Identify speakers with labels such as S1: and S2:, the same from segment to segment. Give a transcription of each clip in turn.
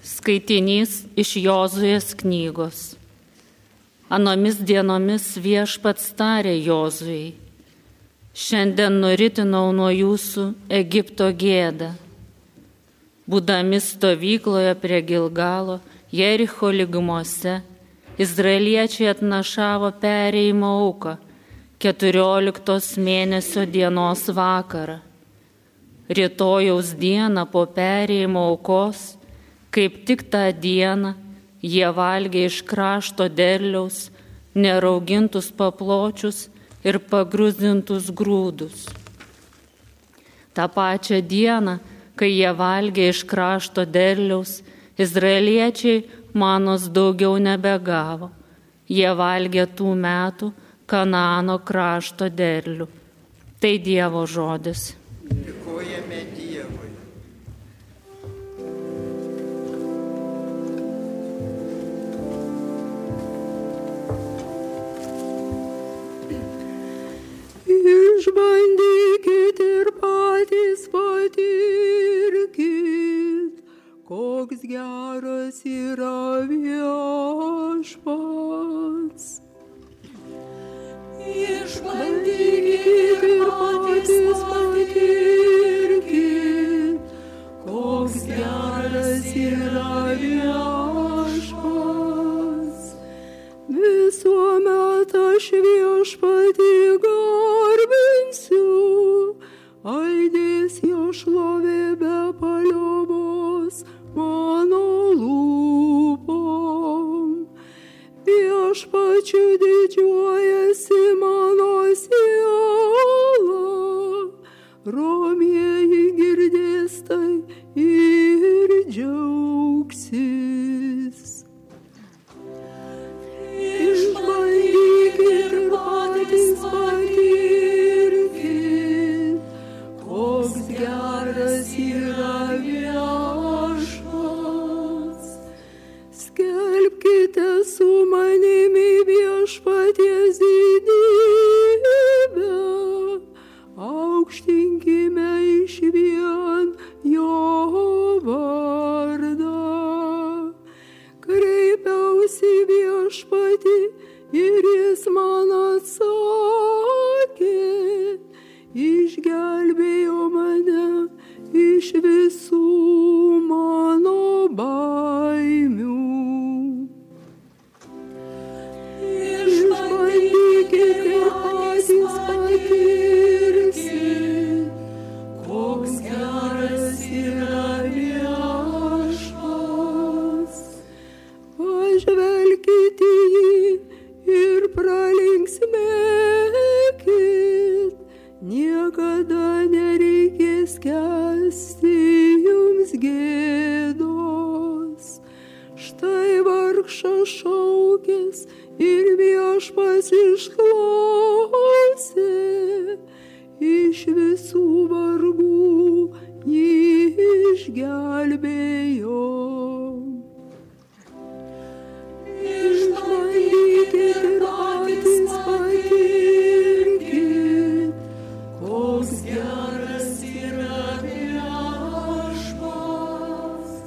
S1: Skaitinys iš Jozuės knygos. Anomis dienomis Viešpats tarė Jozuei: šiandien nuritinau nuo jūsų Egipto gėdą. Būdami stovykloje prie Gilgalo, Jericho lygumose, izraeliečiai atnašavo perėjimo auką 14 mėnesio dienos vakarą. Rytojaus dieną po perėjimo aukos, kaip tik tą dieną, jie valgė iš krašto derliaus neraugintus papločius ir pagruzdintus grūdus. Ta pačią dieną, kai jie valgė iš krašto derliaus, izraeliečiai manos daugiau nebegavo. Jie valgė tų metų Kanaano krašto derlių. Tai Dievo žodis.
S2: Dėkojame Dievui.
S3: Išbandykit ir patys patirkit, koks geras yra Viešpats. Išbandykit ir patys patirkit, koks geras yra Viešpats. Visuomet aš Viešpatį garbinsiu, aidės jo šlovė be paliovos mano lūpom. Viešpačiu didžiuojasi mano siela, romieji girdės tai ir džiaugsis. Išbandykit ir patys patirkit, koks geras yra Viešpats. Skelbkite su manimi Viešpaties didybę, aukštinkime išvien jo vardą. Kreipiausi Viešpatį ir jis man atsakė, išgelbėjo mane iš visų mano baimių. Išbandykit ir patys patirkit, koks geras yra Viešpats. Pažvelkit į jį ir pralinksmėkit, niekada nereikės kęsti jums gėdos. Štai vargšas šaukės ir Viešpats išklausė, iš visų vargų jį išgelbėjo. Išbandykit ir patys patirkit, koks geras yra Viešpats.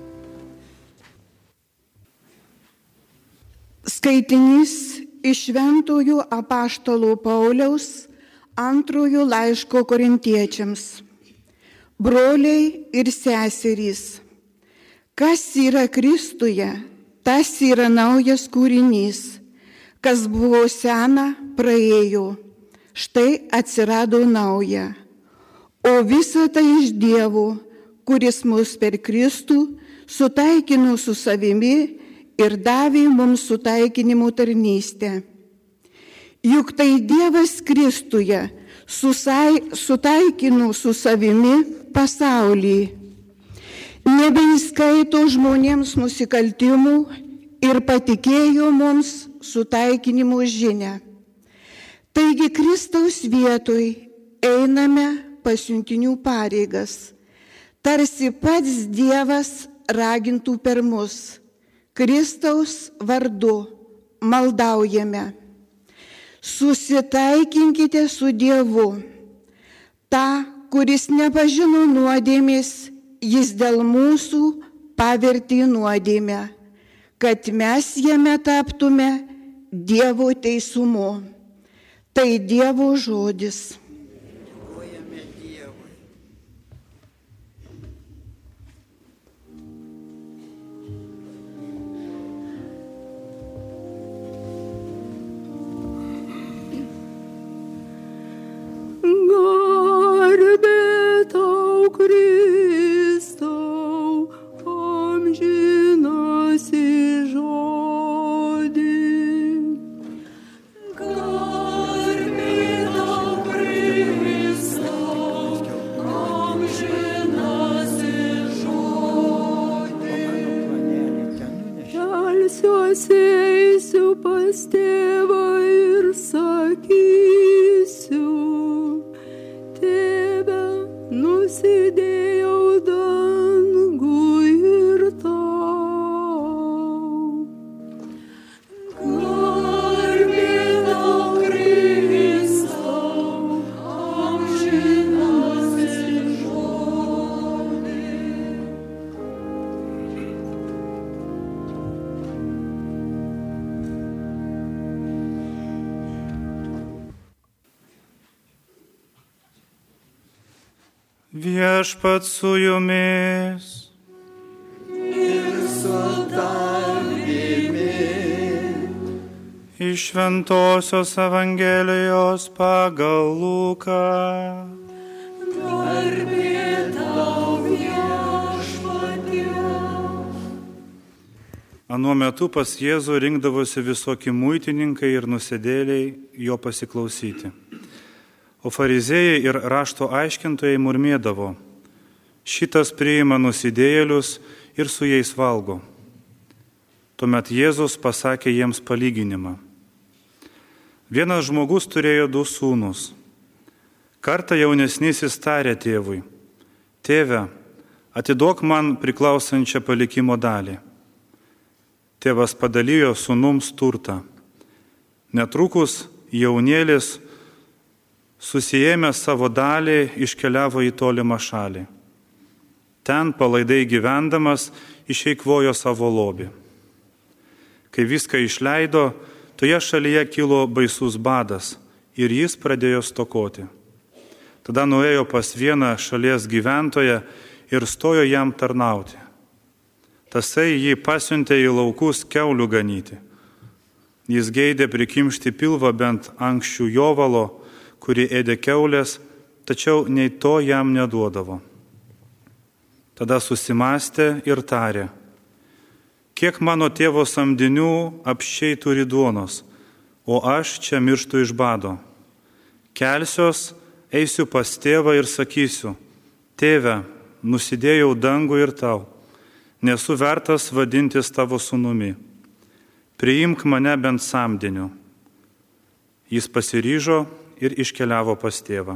S4: Skaitinys iš Šventųjų apaštalų Pauliaus antrojo laiško Korintiečiams. Broliai ir seserys, kas yra Kristuje, tas yra naujas kūrinys. Kas buvo sena, praėjo, štai atsirado nauja. O visa tai iš Dievo, kuris mus per Kristų sutaikino su savimi ir davė mums sutaikinimo tarnystę. Juk tai Dievas Kristuje sutaikino su savimi pasaulį, nebeįskaito žmonėms nusikaltimų ir patikėjo mums sutaikinimo žinią. Taigi Kristaus vietoj einame pasiuntinių pareigas, tarsi pats Dievas ragintų per mus. Kristaus vardu maldaujame. Susitaikinkite su Dievu. Ta, kuris nepažino nuodėmės, jis dėl mūsų pavertė nuodėmę, kad mes jame taptume Dievo teisumu. Tai Dievo žodis.
S2: Dėkojame Dievui.
S3: Garbė tau, Kristau, amžinasi žodį. Garbė tau, Kristau, amžinasi žodį. Kelsiuosi, eisiu pas tėvą ir sakysiu, Tėve, nusidėjau dangui ir tau. Garbė tau, Kristau, amžinasis žodį.
S5: Viešpats su jumis.
S2: Ir su tavimi.
S5: Iš Šventosios Evangelijos pagal Luką.
S3: Garbė tau, Viešpatie.
S5: Anuo metu pas Jėzų rinkdavosi visokie muitininkai ir nusidėliai jo pasiklausyti. O fariziejai ir rašto aiškintojai murmėdavo: šitas priima nusidėjėlius ir su jais valgo. Tuomet Jėzus pasakė jiems palyginimą. Vienas žmogus turėjo 2 sūnus. Kartą jaunesnysis tarė tėvui: tėve, atiduok man priklausančią palikimo dalį. Tėvas padalijo sūnums turtą. Netrukus jaunėlis, susijėmęs savo dalį, iškeliavo į tolimą šalį. Ten palaidai gyvendamas išeikvojo savo lobį. Kai viską išleido, toje šalyje kilo baisus badas ir jis pradėjo stokoti. Tada nuėjo pas vieną šalies gyventoją ir stojo jam tarnauti. Tasai jį pasiuntė į laukus kiaulių ganyti. Jis geidė prikimšti pilvą bent ankščių jovalo, kuri ėdė kiaulės, tačiau nei to jam neduodavo. Tada susimastė ir tarė: kiek mano tėvo samdinių apsčiai turi duonos, o aš čia mirštu iš bado. Kelsiuos, eisiu pas tėvą ir sakysiu: tėve, nusidėjau dangų ir tau, nesu vertas vadintis tavo sūnumi. Priimk mane bent samdiniu. Jis pasiryžo ir iškeliavo pas tėvą.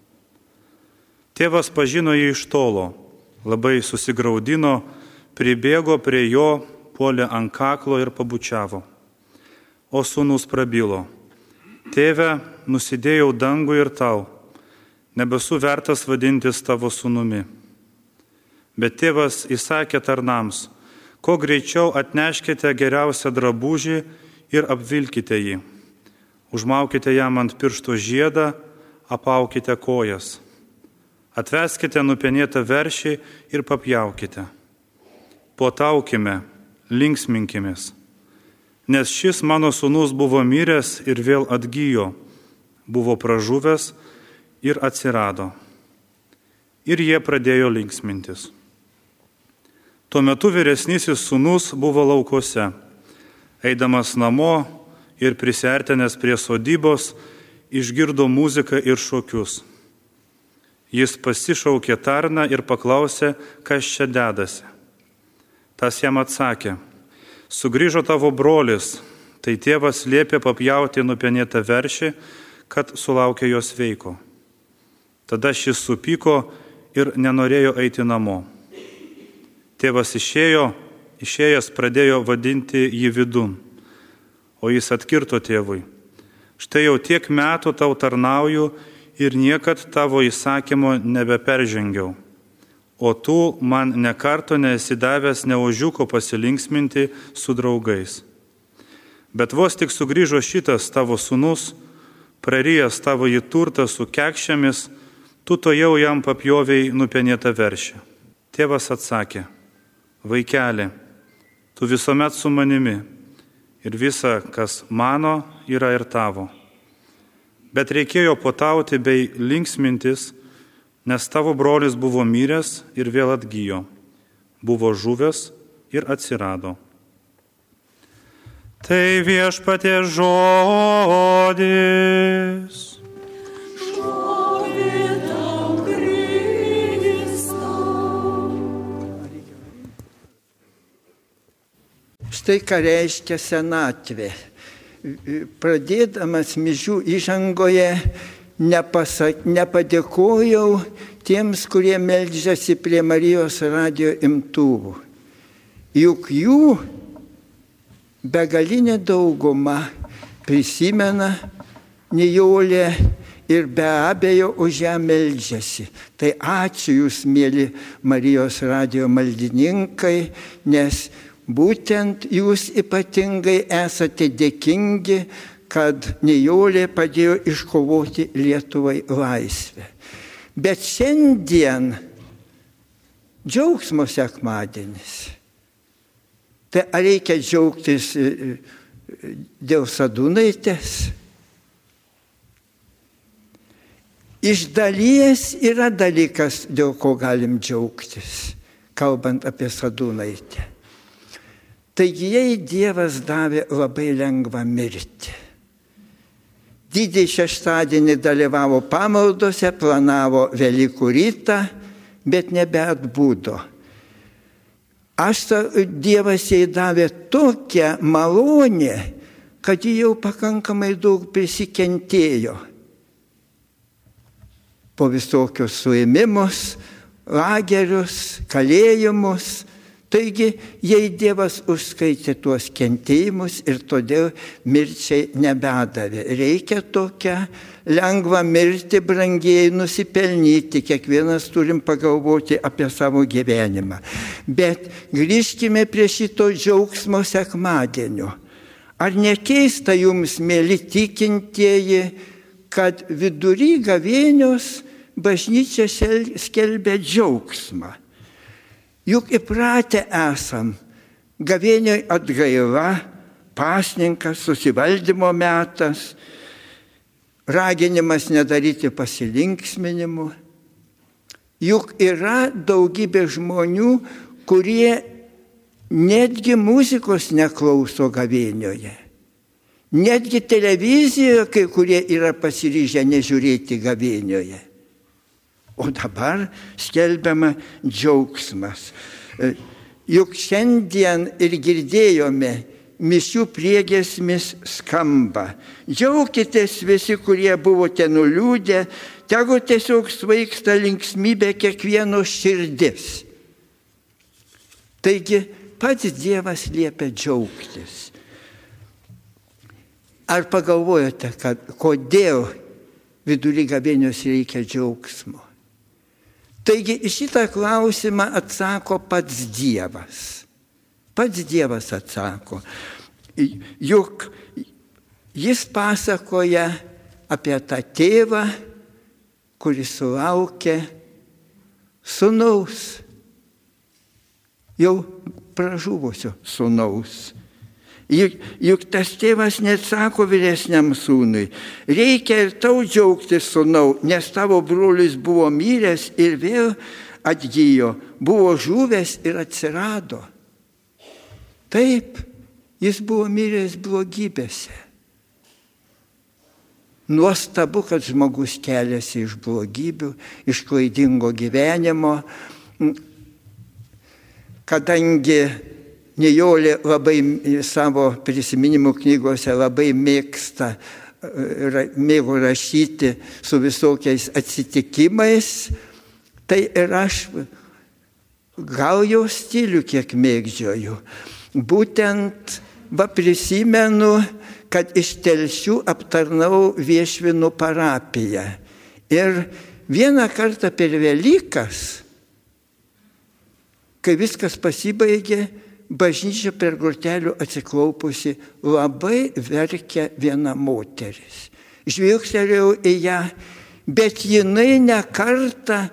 S5: Tėvas pažino jį iš tolo, labai susigraudino, pribėgo prie jo, puolė ant kaklo ir pabučiavo. O sūnus prabilo: tėve, nusidėjau dangui ir tau, nebesu vertas vadintis tavo sūnumi. Bet tėvas įsakė tarnams: kuo greičiau atneškite geriausią drabužį ir apvilkite jį. Užmaukite jam ant piršto žiedą, apaukite kojas. Atveskite nupenėtą veršį ir papjaukite. Puotaukime, linksminkimės. Nes šis mano sūnus buvo miręs ir vėl atgijo, buvo pražuvęs ir atsirado. Ir jie pradėjo linksmintis. Tuo metu vyresnysis sūnus buvo laukuose. Eidamas namo ir prisiartinęs prie sodybos, išgirdo muziką ir šokius. Jis pasišaukė tarną ir paklausė, kas čia dedasi. Tas jam atsakė: sugrįžo tavo brolis, tai tėvas liepė papjauti nupenėtą veršį, kad sulaukė jo sveiko. Tada šis supyko ir nenorėjo eiti namo. Tėvas išėjęs pradėjo vadinti jį vidun, o jis atkirto tėvui: štai jau tiek metų tau tarnauju ir niekad tavo įsakymo nebeperžengiau. o tu man nekarto nesi davęs nė ožiuko pasilinksminti su draugais. Bet vos tik sugrįžo šitas tavo sūnus, prarijęs tavo jį turtą su kekšėmis, tu tojau jam papjoviai nupenėtą veršę. Tėvas atsakė, vaikeli, tu visuomet su manimi ir visa, kas mano, yra ir tavo. Bet reikėjo puotauti bei linksmintis, nes tavo brolis buvo miręs ir vėl atgijo, buvo žuvęs ir atsirado. Tai Viešpaties žodis.
S2: Štai ką reiškia senatvė. Pradėdamas mišių įžangoje nepadėkojau tiems, kurie meldžiasi prie Marijos radijo imtuvų. Juk jų begalinė dauguma prisimena Nijolę ir be abejo už ją meldžiasi. Tai ačiū jūs, mėly Marijos radijo maldininkai, nes būtent jūs ypatingai esate dėkingi, kad Nijolė padėjo iškovoti Lietuvai laisvę. Bet šiandien džiaugsmo sekmadienis. Tai ar reikia džiaugtis dėl Sadūnaitės? Iš dalies yra dalykas, dėl ko galim džiaugtis, kalbant apie Sadūnaitę. Taigi jai Dievas davė labai lengvą mirtį. Didįjį šeštadienį dalyvavo pamaldose, planavo Velykų rytą, bet nebeatbudo. Dievas jai davė tokią malonę, kad ji jau pakankamai daug prisikentėjo. Po visokius suėmimus, lagerius, kalėjimus. Taigi, jei Dievas užskaitė tuos kentėjimus ir todėl mirčiai nebedavė. Reikia tokią lengvą mirtį, brangiai nusipelnyti. Kiekvienas turim pagalvoti apie savo gyvenimą. Bet grįžkime prie šito džiaugsmo sekmadienio. Ar nekeista jums, mėly tikintieji, kad vidury gavėnios bažnyčia skelbia džiaugsmą? Juk įpratę esam, gavėnioj atgaila, pasninkas, susivaldymo metas, raginimas nedaryti pasilinksminimų. Juk yra daugybė žmonių, kurie netgi muzikos neklauso gavėnioje. Netgi televizijoje kai kurie yra pasiryžę nežiūrėti gavėnioje. O dabar skelbiama džiaugsmas. Juk šiandien ir girdėjome, mišių priegiesmis skamba. Džiaukitės visi, kurie buvote nuliūdę, tegu tiesiog svaigsta linksmybė kiekvieno širdis. Taigi pats Dievas liepia džiaugtis. Ar pagalvojate, kad kodėl vidury gavėnios reikia džiaugsmo? Taigi į šitą klausimą atsako pats Dievas. Pats Dievas atsako. Juk jis pasakoja apie tą tėvą, kuris sulaukė sūnaus, jau pražuvusio sūnaus. Juk tas tėvas net sako vyresniam sūnui, reikia ir tau džiaugtis, sūnau, nes tavo brolis buvo miręs ir vėl atgijo, buvo žuvęs ir atsirado. Taip, jis buvo miręs blogybėse. Nuostabu, kad žmogus keliasi iš blogybių, iš klaidingo gyvenimo, kadangi Nijolė labai savo prisiminimų knygose labai mėgo rašyti su visokiais atsitikimais, tai ir aš gal jau stilių kiek mėgdžioju. Būtent prisimenu, kad iš Telšių aptarnau Viešvinų parapiją. Ir vieną kartą per Velykas kai viskas pasibaigė, bažnyčia per grotelių atsiklaupusi labai verkia viena moteris. Žvilgtelėjau į ją, bet jinai ne kartą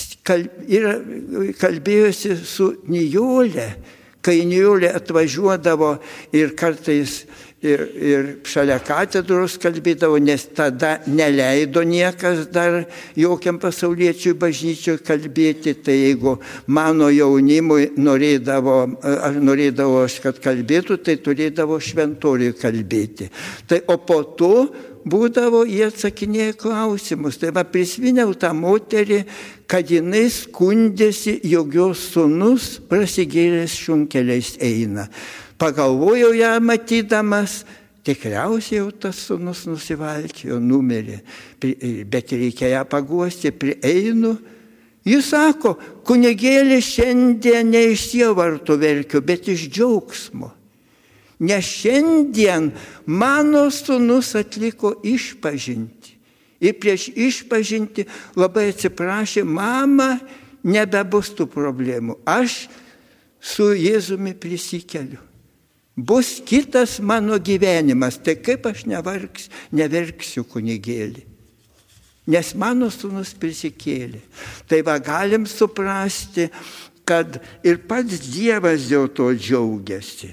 S2: kalbėjosi su Nijolė, kai Nijolė atvažiuodavo ir kartais ir šalia katedros kalbėdavo, nes tada neleido niekas dar jokiam pasauliečiui bažnyčiui kalbėti. Tai jeigu mano jaunimui norėdavo aš, kad kalbėtų, tai turėdavo šventoriui kalbėti. Tai, o po to būdavo, jie atsakinėja klausimus. Tai va, prisiminiau tą moterį, kad jinai skundėsi, jog jos sūnus prasigėręs šunkeliais eina. Pagalvojau ją matydamas, tikriausiai jau tas sūnus nusivalkėjo, numirė, bet reikia ją paguosti, prieinu. Jis sako, kunigėli, šiandien ne iš sielvarto verkiu, bet iš džiaugsmo. Nes šiandien mano sūnus atliko išpažintį. Ir prieš išpažintį labai atsiprašė, mama, nebebus tų problemų. Aš su Jėzumi prisikeliu. Bus kitas mano gyvenimas, tai kaip aš neverksiu kunigėlį. Nes mano sūnus prisikėlė. Tai va, galim suprasti, kad ir pats Dievas dėl to džiaugiasi.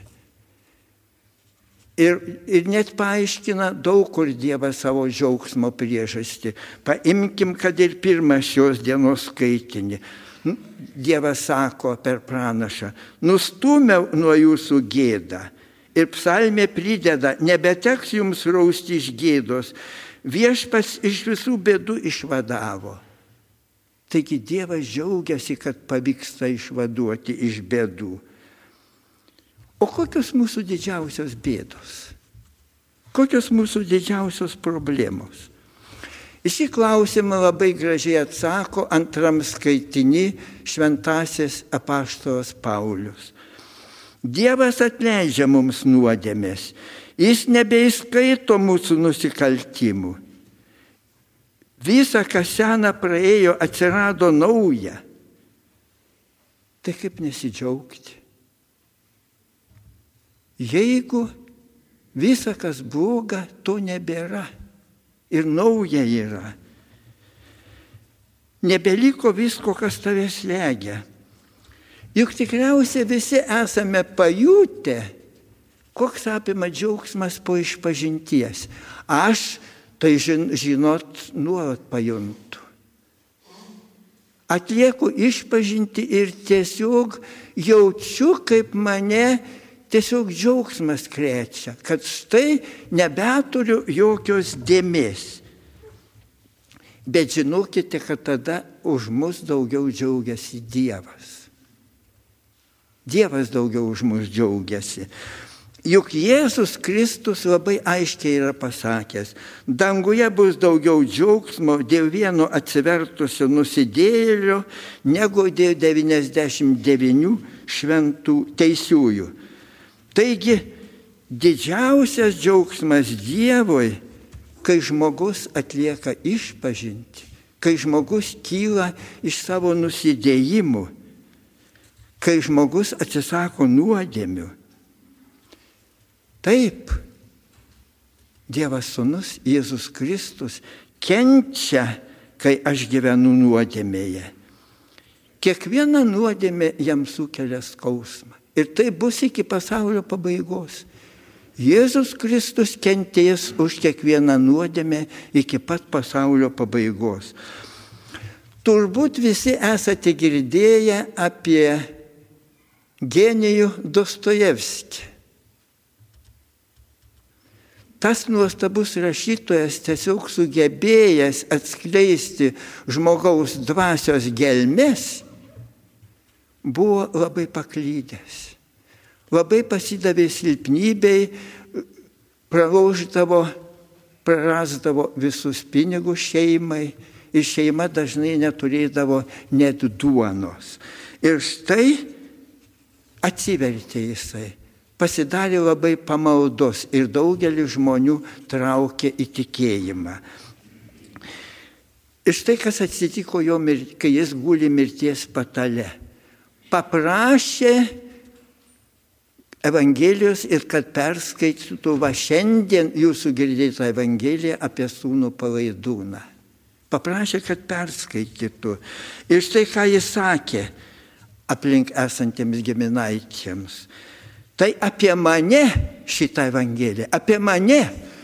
S2: Ir net paaiškina daug kur Dievas savo džiaugsmo priežastį. Paimkim, kad ir pirmą šios dienos skaitinį. Dievas sako per pranašą, nustūmiau nuo jūsų gėdą. Ir psalmė prideda, nebeteks jums rausti iš gėdos. Viešpats iš visų bėdų išvadavo. Taigi Dievas džiaugiasi, kad pavyksta išvaduoti iš bėdų. O kokios mūsų didžiausios bėdos? Kokios mūsų didžiausios problemos? Į šį klausimą labai gražiai atsako antram skaitiny šventasis apaštalas Paulius. Dievas atleidžia mums nuodėmės, jis nebeįskaito mūsų nusikaltimų. Visa, kas sena praėjo, atsirado nauja. Tai kaip nesidžiaugti? Jeigu visa, kas bloga, to nebėra ir nauja yra. Nebeliko visko, kas tave slegia. Juk tikriausiai visi esame pajutę, koks apima džiaugsmas po išpažinties. Aš, tai žinot, nuolat pajuntu. Atlieku išpažinti ir tiesiog jaučiu, kaip mane tiesiog džiaugsmas krečia, kad štai nebeturiu jokios dėmės. Bet žinokite, kad tada už mus daugiau džiaugiasi Dievas. Dievas daugiau už mus džiaugiasi. Juk Jėzus Kristus labai aiškiai yra pasakęs, danguje bus daugiau džiaugsmo dėl vieno atsivertusio nusidėjėlio, negu dėl 99 šventų teisiųjų. Taigi, didžiausias džiaugsmas Dievui, kai žmogus atlieka išpažintį, kai žmogus kyla iš savo nusidėjimų, kai žmogus atsisako nuodėmių. Taip, Dievas Sūnus Jėzus Kristus kenčia, kai aš gyvenu nuodėmėje. Kiekviena nuodėmė jam sukelia skausmą. Ir tai bus iki pasaulio pabaigos. Jėzus Kristus kentės už kiekvieną nuodėmę iki pat pasaulio pabaigos. Turbūt visi esate girdėję apie genijų Dostojevskį. Tas nuostabus rašytojas tiesiog sugebėjęs atskleisti žmogaus dvasios gelmes, buvo labai paklydęs. Labai pasidavė silpnybei, prarasdavo visus pinigus šeimai ir šeima dažnai neturėdavo net duonos. Ir štai atsivertė jisai, pasidarė labai pamaldus ir daugelį žmonių traukė į tikėjimą. Ir štai kas atsitiko jo, kai jis guli mirties patale. paprašė Evangelijos ir kad perskaitytų va šiandien jūsų girdėtą Evangeliją apie sūnų palaidūną. Paprašė, kad perskaitytų. Ir štai ką jis sakė aplink esantiems giminaičiams. Tai apie mane šitą Evangeliją, apie mane.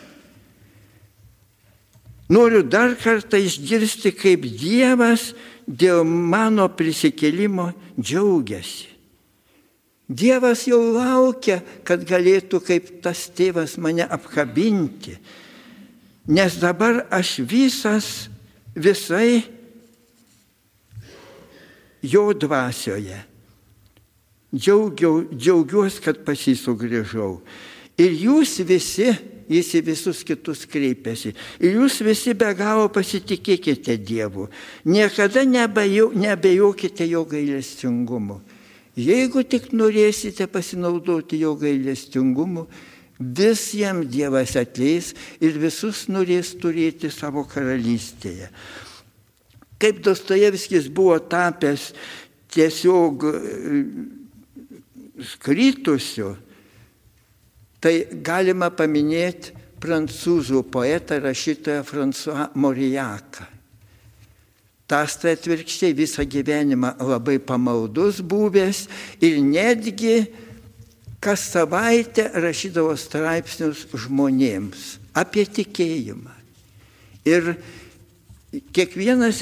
S2: Noriu dar kartą išgirsti, kaip Dievas dėl mano prisikėlimo džiaugiasi. Dievas jau laukia, kad galėtų kaip tas tėvas mane apkabinti. Nes dabar aš visai jo dvasioje. Džiaugiuosi, kad pas jį sugrįžau. Ir jūs visi, jis į visus kitus kreipiasi. Ir jūs visi be galo pasitikėkite Dievu. Niekada neabejokite jo gailestingumu. Jeigu tik norėsite pasinaudoti jo gailestingumu, visiems Dievas atleis ir visus norės turėti savo karalystėje. Kaip Dostojevskis buvo tapęs tiesiog skritusiu, tai galima paminėti prancūzų poetą rašytoją François Mauriacą. Tas tai atvirkščiai visą gyvenimą labai pamaldus buvęs ir netgi kas savaitę rašydavo straipsnius žmonėms apie tikėjimą. Ir kiekvieną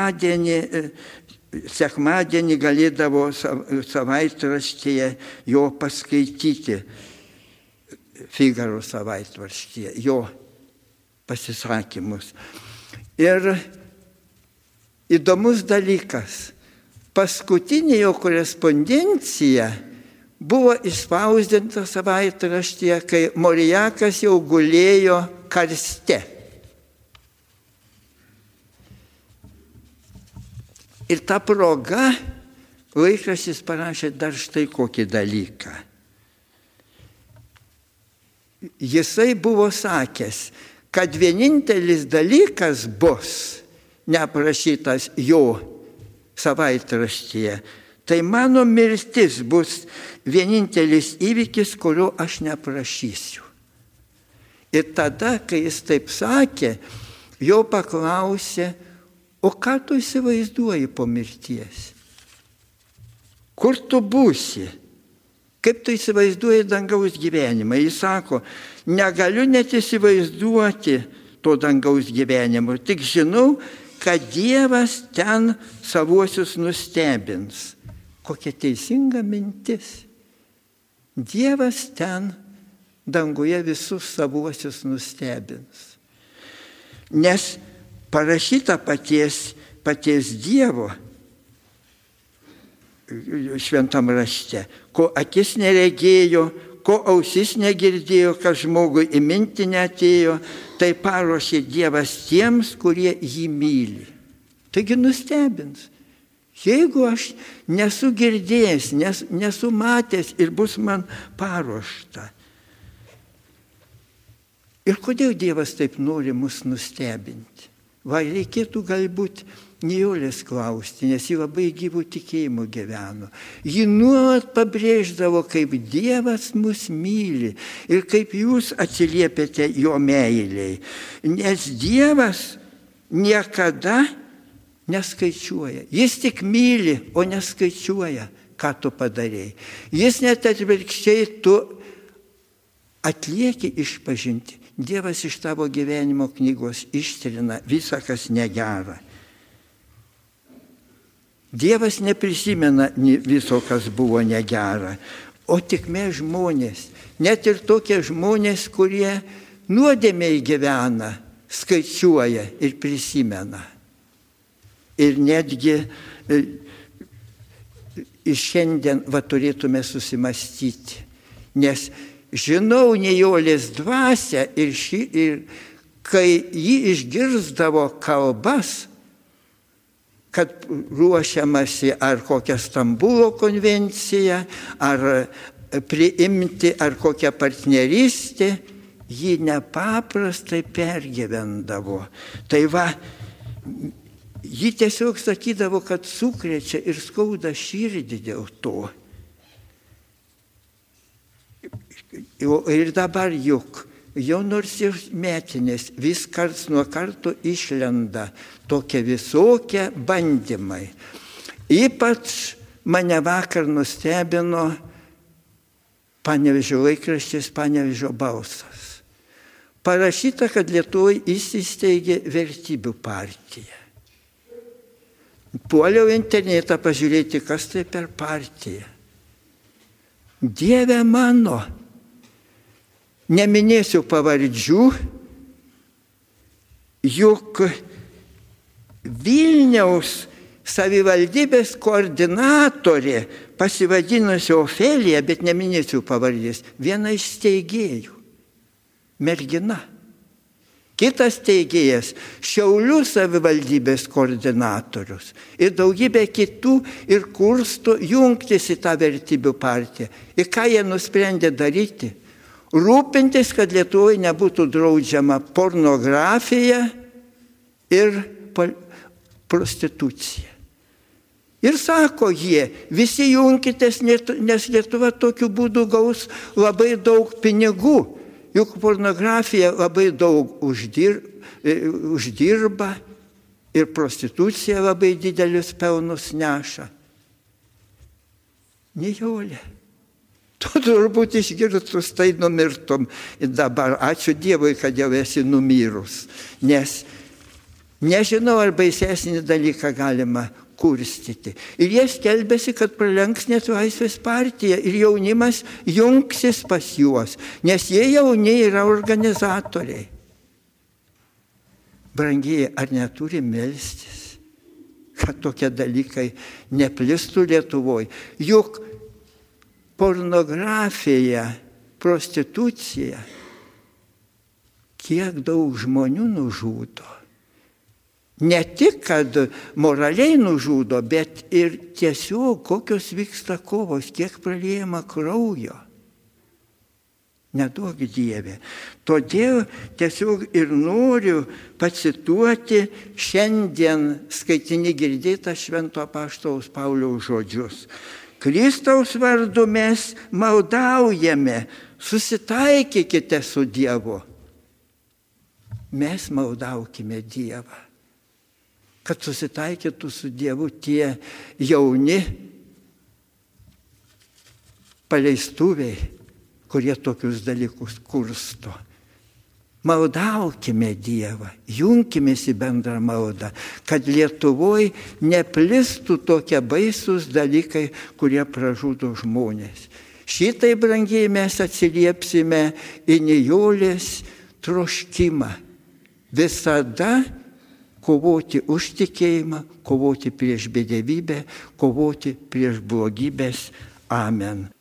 S2: sekmadienį galėdavo savaitraštyje jo paskaityti, Figaro savaitraštyje, jo pasisakymus. Ir įdomus dalykas, paskutinė jo korespondencija buvo išspausdinta savaitraštyje, kai Mauriacas jau gulėjo karste. Ir ta proga laikraštis parašė dar štai kokį dalyką. Jisai buvo sakęs, kad vienintelis dalykas bus neaprašytas jo savaitraštyje, tai mano mirtis bus vienintelis įvykis, kurio aš neaprašysiu. Ir tada, kai jis taip sakė, jo paklausė, o ką tu įsivaizduoji po mirties? Kur tu būsi? Kaip tu įsivaizduoji dangaus gyvenimą? Jis sako, negaliu net įsivaizduoti to dangaus gyvenimo, tik žinau, kad Dievas ten savuosius nustebins. Kokia teisinga mintis. Dievas ten danguje visus savuosius nustebins. Nes parašyta paties Dievo šventam rašte, ko akis neregėjo, ko ausis negirdėjo, kas žmogui į mintį neatėjo, tai paruošė Dievas tiems, kurie jį myli. Taigi nustebins. Jeigu aš nesu girdėjęs, nesu matęs ir bus man paruošta. Ir kodėl Dievas taip nori mus nustebinti? Va, reikėtų galbūt Nijolės klausti, nes ji labai gyvų tikėjimų gyveno. Ji nuolat pabrėždavo, kaip Dievas mus myli ir kaip jūs atsiliepėte jo meiliai. Nes Dievas niekada neskaičiuoja. Jis tik myli, o neskaičiuoja, ką tu padarėjai. Jis net atvirkščiai tu atlieki išpažinti. Dievas iš tavo gyvenimo knygos ištrina visą, kas negera. Dievas neprisimena viso, kas buvo negera, o tik mes žmonės, net ir tokie žmonės, kurie nuodėmėj gyvena, skaičiuoja ir prisimena. Ir netgi šiandien turėtume susimastyti, nes žinau Nijolės dvasią ir kai ji išgirsdavo kalbas, kad ruošiamasi ar kokią Stambulo konvenciją, ar priimti, ar kokią partnerystę, ji nepaprastai pergyvendavo. Tai va, ji tiesiog sakydavo, kad sukrečia ir skauda širdį dėl to. Ir dabar juk, jau nors ir metinės, vis karts nuo karto išlenda tokie visokie bandymai. Ypač mane vakar nustebino Panevėžio laikraštis Panevėžio balsas. Parašyta, kad Lietuvoje įsisteigė Vertybių partija. Puoliau internetą pažiūrėti, kas tai per partija. Dieve mano, neminėsiu pavardžių, juk Vilniaus savivaldybės koordinatorė, pasivadinusi Ofelija, bet neminėsiu pavardės, viena iš steigėjų, mergina. Kitas steigėjas, Šiaulių savivaldybės koordinatorius ir daugybė kitų ir kursto jungtis į tą Vertybių partiją. Ir ką jie nusprendė daryti? Rūpintis, kad Lietuvoje nebūtų draudžiama pornografija ir prostitucija. Ir sako jie, visi junkitės, nes Lietuva tokiu būdu gaus labai daug pinigų. Juk pornografija labai daug uždirba ir prostitucija labai didelius pelnus neša. Nijolė, tu turbūt išgirdus tai numirtum. Ir dabar ačiū Dievui, kad jau esi numyrus. Nes nežinau, ar baisesnį dalyką galima kurstyti. Ir jie skelbėsi, kad pralenks net Laisvės partiją ir jaunimas jungsis pas juos, nes jie jauni yra organizatoriai. Brangieji, ar neturi melstis, kad tokie dalykai neplistų Lietuvoje? Juk pornografija, prostitucija, kiek daug žmonių nužudo. Ne tik, kad moraliai nužudo, bet ir tiesiog kokios vyksta kovos, kiek praliejama kraujo. Neduok Dieve. Todėl tiesiog ir noriu pacituoti šiandien skaitinį girdėtą Švento apaštalaus Pauliaus žodžius. Kristaus vardu mes maldaujame, susitaikykite su Dievu. Mes maldaukime Dievą, kad susitaikytų su Dievu tie jauni paleistuviai, kurie tokius dalykus kursto. Maldaukime Dievą, junkimės į bendrą maldą, kad Lietuvoje neplistų tokie baisus dalykai, kurie pražudo žmonės. Šitai, brangiai, mes atsiliepsime į Nijolės troškimą. Visada kovoti už tikėjimą, kovoti prieš bedevybę, kovoti prieš blogybės. Amen.